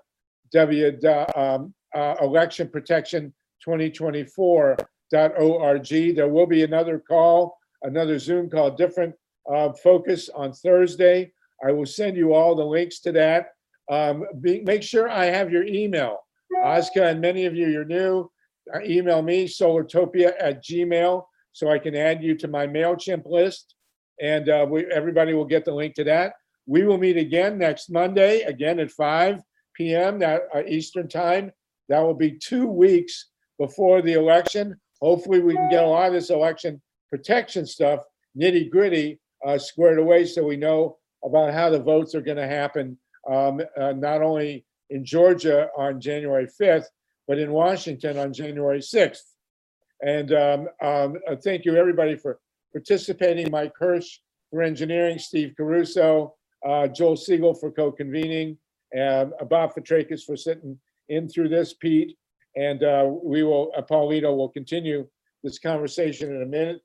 w dot election protection twenty twenty-four dot org. There will be another call, another Zoom call, different uh, focus on Thursday. I will send you all the links to that. Um, be, make sure I have your email. Ozka, and many of you, you're new, uh, email me, solartopia at gmail, so I can add you to my MailChimp list. And uh, we, everybody will get the link to that. We will meet again next Monday, again at five p m that, uh, Eastern time. That will be two weeks before the election. Hopefully we can get a lot of this election protection stuff, nitty gritty, uh, squared away so we know about how the votes are gonna happen, um, uh, not only in Georgia on January fifth, but in Washington on January sixth. And um, um, uh, thank you everybody for participating. Mike Hirsch for engineering, Steve Caruso, uh, Joel Siegel for co-convening, and uh, Bob Fitrakis for sitting in through this, Pete. And uh, we will, uh, Paulito will continue this conversation in a minute.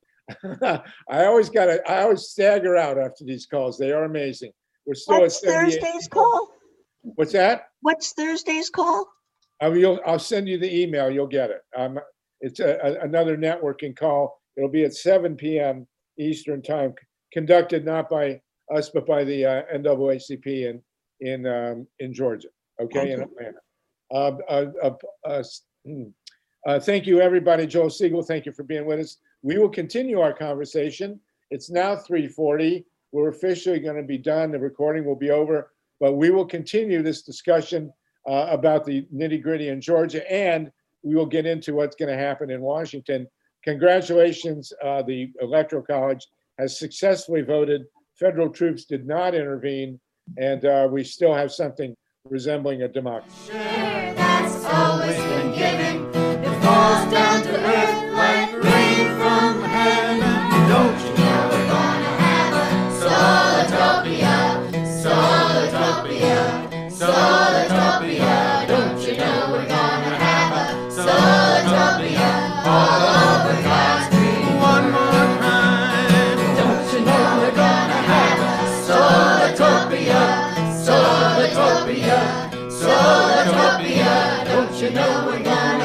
I always got to, I always stagger out after these calls. They are amazing. We're still What's at seventy-eight. Thursday's call? What's that? What's Thursday's call? I will, I'll send you the email. You'll get it. Um, it's a, a, another networking call. It'll be at seven p m Eastern time, conducted not by us, but by the uh, N double A C P in in um, in Georgia. Okay, in Atlanta. Uh, uh, uh, uh, hmm. uh, thank you, everybody. Joel Siegel, thank you for being with us. We will continue our conversation. It's now three forty. We're officially going to be done. The recording will be over, but we will continue this discussion uh, about the nitty gritty in Georgia, and we will get into what's going to happen in Washington. Congratulations, uh, the Electoral College has successfully voted. Federal troops did not intervene, and uh, we still have something resembling a democracy. That's always been given. It falls down to earth like rain from heaven. Don't you know we're gonna have a Solartopia, Solartopia, Solartopia. Don't you know we're gonna have a Solartopia all over God's green. One more time. Don't you know we're gonna have a Solartopia, Solartopia, Solartopia. Don't you know we're gonna